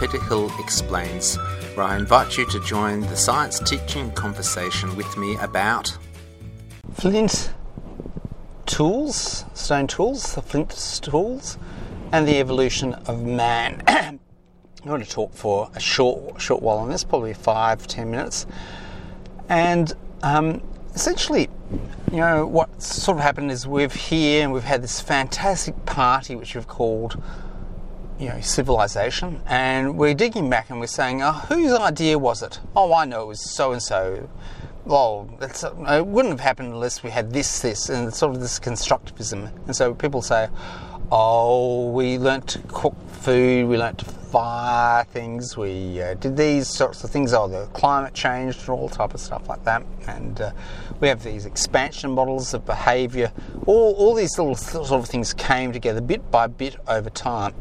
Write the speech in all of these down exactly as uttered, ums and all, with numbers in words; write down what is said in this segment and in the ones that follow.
Peter Hill Explains, where I invite you to join the science teaching conversation with me about flint tools, stone tools, the flint tools, and the evolution of man. I'm going to talk for a short short while on this, probably five, ten minutes. And um, essentially, you know, what sort of happened is we've here and we've had this fantastic party which we've called, you know, civilization, and we're digging back and we're saying, oh, whose idea was it? Oh, I know, it was so-and-so. Well, it's, it wouldn't have happened unless we had this, this, and it's sort of this constructivism. And so people say, oh, we learnt to cook food, we learnt to fire things, we uh, did these sorts of things, oh, the climate changed and all type of stuff like that. And uh, we have these expansion models of behaviour. All, all these little sort of things came together bit by bit over time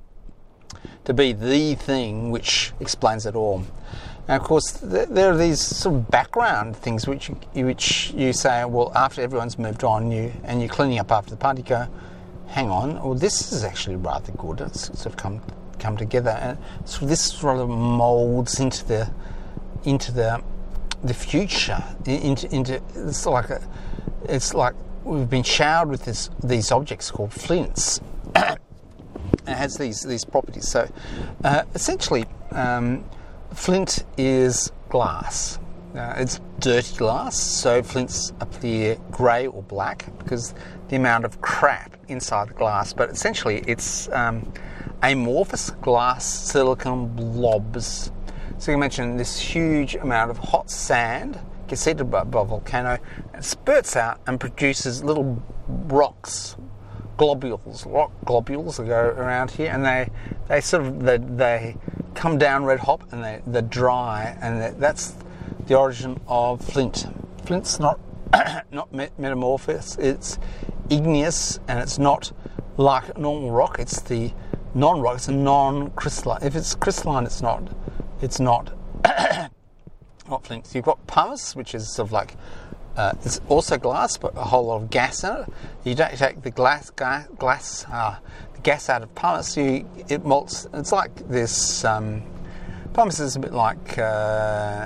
to be the thing which explains it all. And of course, th- there are these sort of background things which you, which you say, well, after everyone's moved on, you and you're cleaning up after the party, you go, hang on, well, this is actually rather good. It's sort of come come together, and so this sort of moulds into the into the the future. Into into it's like a, it's like we've been showered with this these objects called flints. It has these these properties. So uh, essentially, um, flint is glass. Uh, it's dirty glass, so flints appear grey or black because the amount of crap inside the glass. But essentially, it's um, amorphous glass silicon blobs. So you mentioned this huge amount of hot sand gets heated by, by a volcano and spurts out and produces little rocks, globules, rock globules that go around here, and they they sort of they, they come down red hot and they they're dry, and they, that's the origin of flint. Flint's not not metamorphous, it's igneous, and it's not like normal rock. It's the non-rock. It's a non-crystalline. If it's crystalline, it's not. It's not. not flint. So you've got pumice, which is sort of like uh, it's also glass, but a whole lot of gas in it. You don't take the glass, glass, glass uh, the gas out of pumice. You it melts. It's like this. Um, pumice is a bit like. Uh,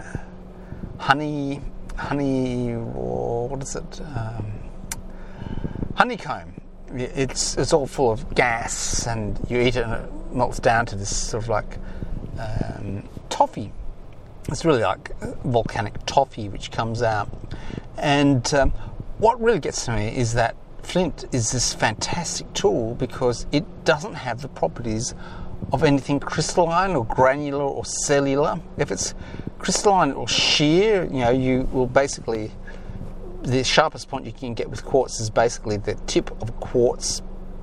honey, honey, or what is it? Um, honeycomb. It's it's all full of gas, and you eat it, and it melts down to this sort of like um, toffee. It's really like volcanic toffee which comes out. And um, what really gets to me is that flint is this fantastic tool because it doesn't have the properties of anything crystalline or granular or cellular. If it's crystalline or shear, you know, you will basically, the sharpest point you can get with quartz is basically the tip of a quartz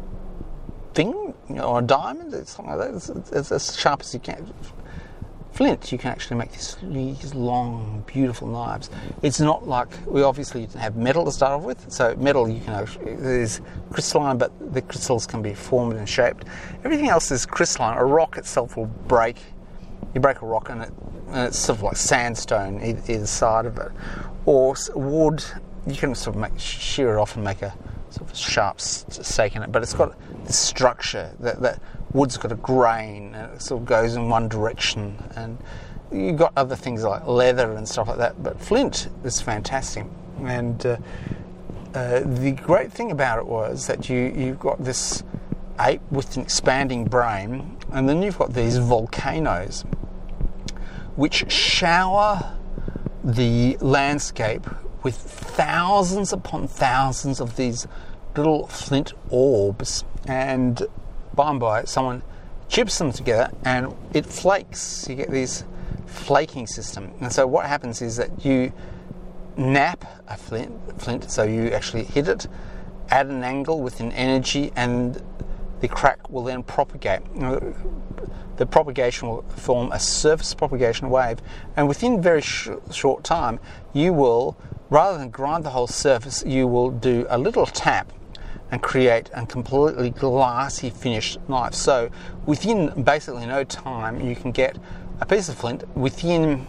thing, you know, or a diamond. It's something like that. It's, it's as sharp as you can. Flint, you can actually make these, these long, beautiful knives. It's not like, we obviously didn't have metal to start off with, so metal you can is crystalline, but the crystals can be formed and shaped. Everything else is crystalline. A rock itself will break. You break a rock and, it, and it's sort of like sandstone either, either side of it. Or wood, you can sort of make, shear it off and make a sort of sharp stake in it, but it's got this structure that, that wood's got a grain and it sort of goes in one direction, and you've got other things like leather and stuff like that, but flint is fantastic. And uh, uh, the great thing about it was that you, you've got this ape with an expanding brain, and then you've got these volcanoes which shower the landscape with thousands upon thousands of these little flint orbs, and by and by someone chips them together and it flakes. You get this flaking system. And so what happens is that you nap a flint, flint so you actually hit it at an angle with an energy, and the crack will then propagate. The propagation will form a surface propagation wave, and within very sh- short time you will, rather than grind the whole surface, you will do a little tap and create a completely glassy finished knife. So within basically no time you can get a piece of flint. Within,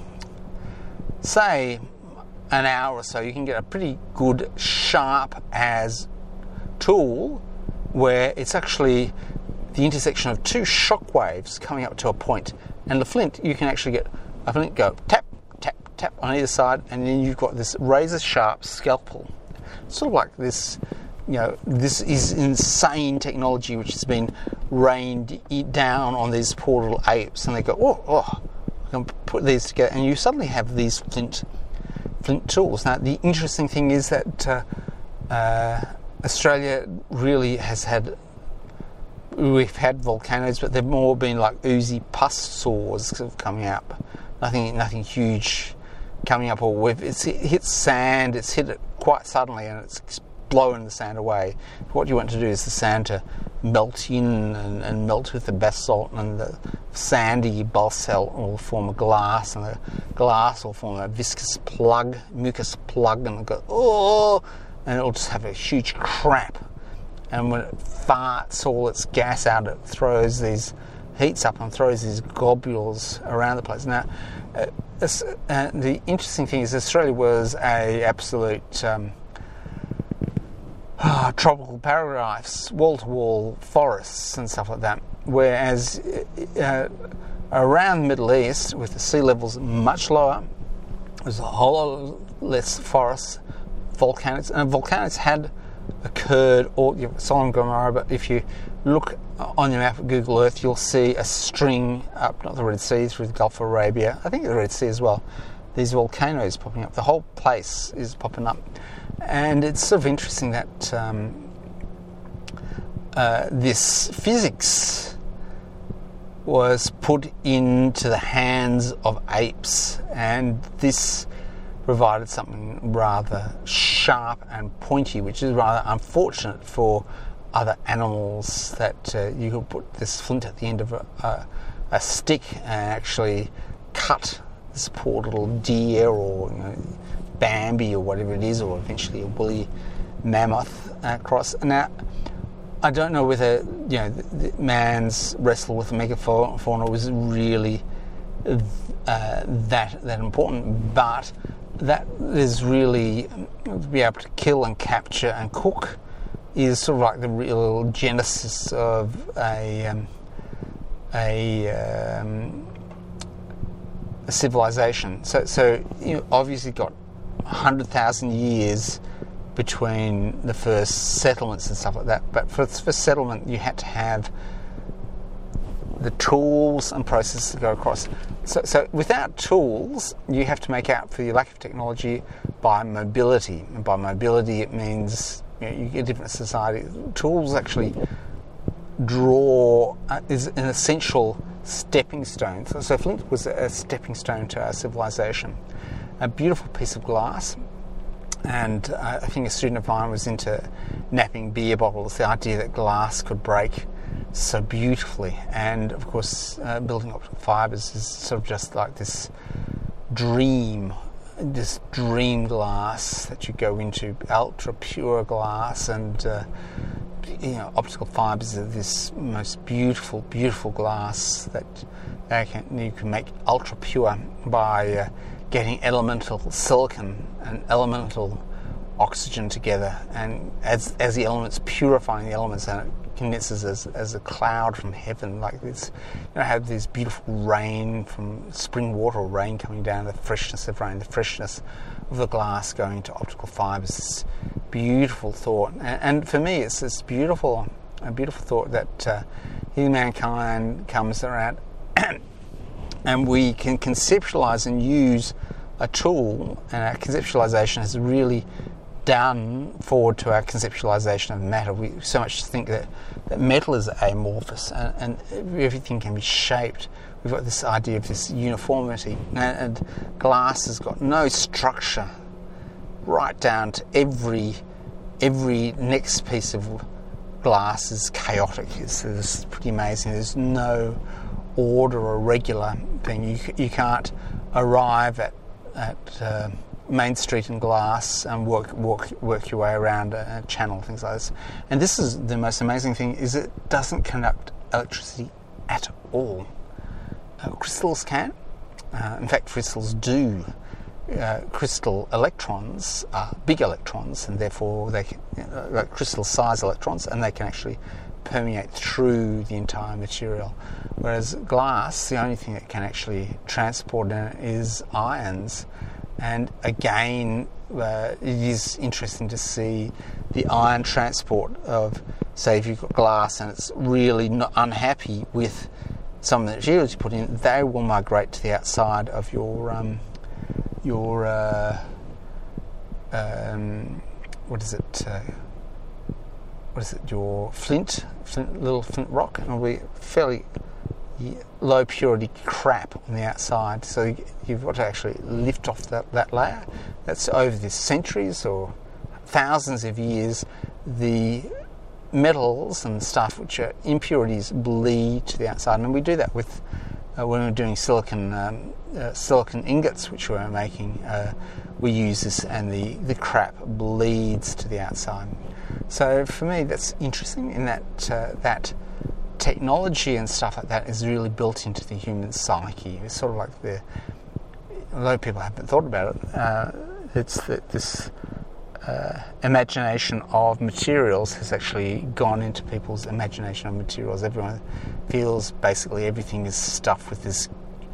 say, an hour or so, you can get a pretty good sharp as tool where it's actually the intersection of two shock waves coming up to a point, And the flint, you can actually get a flint go tap, tap, tap on either side, and then you've got this razor-sharp scalpel. Sort of like this, you know, this is insane technology which has been rained down on these poor little apes, and they go, oh, oh, I can put these together, and you suddenly have these flint flint tools. Now, the interesting thing is that uh, uh, Australia really has had, we've had volcanoes, but they've more been like oozy pus sores coming up. Nothing, nothing huge coming up, or with it's it hits sand. It's hit it quite suddenly, and it's blowing the sand away. What you want to do is the sand to melt in and, and melt with the basalt, and the sandy basalt will form a glass, and the glass will form a viscous plug, mucus plug, and it'll go oh, and it'll just have a huge crap. And when it farts all its gas out, it throws these, heats up and throws these globules around the place. Now, uh, uh, the interesting thing is Australia was a absolute um, oh, tropical paradise, wall-to-wall forests and stuff like that. Whereas uh, around the Middle East, with the sea levels much lower, there's a whole lot less forests, volcanoes, and volcanoes had occurred all Sodom and Gomorrah, but if you look on your map at Google Earth, you'll see a string up, not the Red Sea, through the Gulf of Arabia, I think the Red Sea as well, these volcanoes popping up. The whole place is popping up. And it's sort of interesting that um, uh, this physics was put into the hands of apes, and this provided something rather sharp and pointy, which is rather unfortunate for other animals, that uh, you could put this flint at the end of a, a, a stick and actually cut this poor little deer, or you know, Bambi or whatever it is, or eventually a woolly mammoth across. Now, I don't know whether you know the, the man's wrestle with the megafauna was really uh, that that important, but that is really to be able to kill and capture and cook is sort of like the real genesis of a um, a, um, a civilization. So, so you know, obviously got one hundred thousand years between the first settlements and stuff like that. But for, for settlement, you had to have the tools and processes to go across. So, so without tools, you have to make out for your lack of technology by mobility. And by mobility, it means you know, you get a different society. Tools actually draw uh, is an essential stepping stone. So, so flint was a stepping stone to our civilization. A beautiful piece of glass, and uh, I think a student of mine was into napping beer bottles, the idea that glass could break so beautifully, and of course uh, building optical fibres is sort of just like this dream, this dream glass that you go into, ultra pure glass, and uh, you know, optical fibres are this most beautiful, beautiful glass that uh, can, you can make ultra pure by uh, getting elemental silicon and elemental oxygen together, and as as the elements, purifying the elements, and it condenses as, as a cloud from heaven, like this. You know, have this beautiful rain from spring water or rain coming down, the freshness of rain, the freshness of the glass going to optical fibres. This beautiful thought, and, and for me, it's this beautiful, a beautiful thought that uh, humankind comes around. And we can conceptualize and use a tool, and our conceptualization has really done forward to our conceptualization of matter. We so much think that, that metal is amorphous, and, and everything can be shaped. We've got this idea of this uniformity, and, and glass has got no structure, right down to every every next piece of glass is chaotic. It's, it's pretty amazing. There's no order or regular thing. You you can't arrive at at uh, Main Street in glass and work work work your way around a, a channel, things like this. And this is the most amazing thing: is it doesn't conduct electricity at all. Uh, crystals can. Uh, in fact, crystals do. Uh, crystal electrons are big electrons, and therefore they can, uh, crystal size electrons, and they can actually permeate through the entire material. Whereas glass, the only thing that can actually transport in it is ions. And again, uh, it is interesting to see the ion transport of, say, if you've got glass and it's really not unhappy with some of the materials you put in, they will migrate to the outside of your um, your uh, um, what is it? Uh, what is it? Your flint, flint, little flint rock, and it'll be fairly low purity crap on the outside. So you've got to actually lift off that, that layer. That's over the centuries or thousands of years. The metals and stuff which are impurities bleed to the outside, and we do that with uh, when we're doing silicon um, uh, silicon ingots which we're making. Uh, we use this, and the, the crap bleeds to the outside. So for me, that's interesting in that uh, that technology and stuff like that is really built into the human psyche. It's sort of like the, although people haven't thought about it, uh, it's that this Uh, imagination of materials has actually gone into people's imagination of materials. Everyone feels basically everything is stuffed with this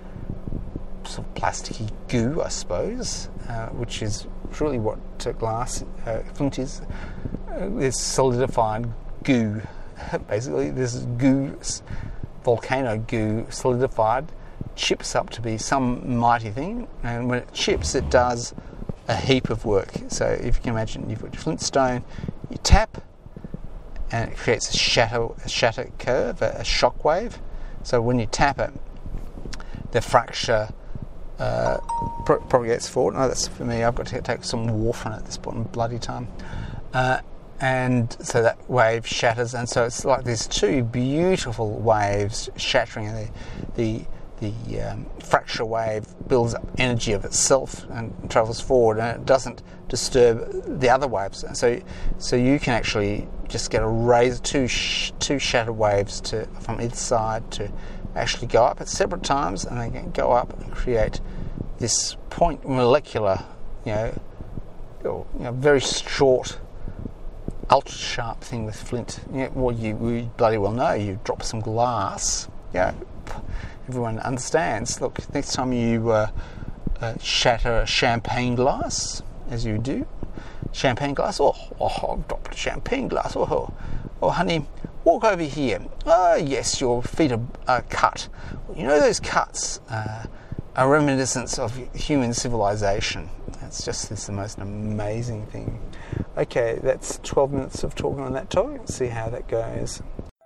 sort of plasticky goo, I suppose, uh, which is really what uh, glass, uh, flint is. Uh, it's solidified goo. Basically, this goo, volcano goo, solidified, chips up to be some mighty thing, and when it chips, it does a heap of work. So if you can imagine, you've got your flintstone, you tap, and it creates a shatter, a shatter curve, a, a shock wave. So when you tap it, the fracture uh, pro- propagates forward. No, that's for me. I've got to take some warfarin at this point in bloody time. Uh, and so that wave shatters, and so it's like there's two beautiful waves shattering, and the the The um, fracture wave builds up energy of itself and travels forward, and it doesn't disturb the other waves. And so, so you can actually just get a raise two sh- two shattered waves to from either side to actually go up at separate times, and they can go up and create this point molecular, you know, or, you know, very short, ultra sharp thing with flint. You know, well, you, you bloody well know. You drop some glass, yeah. Everyone understands. Look, next time you uh, uh, shatter a champagne glass, as you do, champagne glass, oh, oh I've dropped a champagne glass, oh, oh, oh, honey, walk over here. Oh, yes, your feet are, are cut. Well, you know those cuts uh, are reminiscence of human civilization. It's just it's the most amazing thing. Okay, that's twelve minutes of talking on that topic. Let's see how that goes.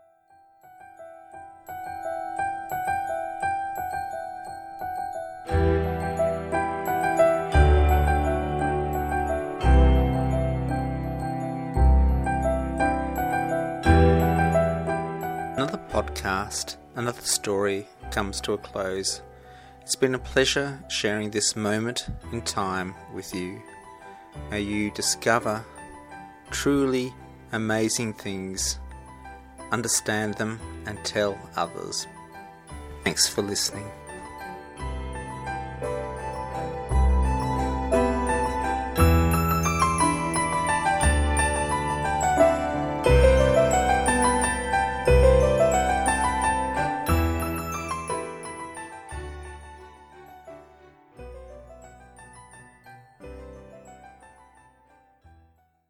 Another podcast, another story comes to a close. It's been a pleasure sharing this moment in time with you. May you discover truly amazing things, understand them, and tell others. Thanks for listening.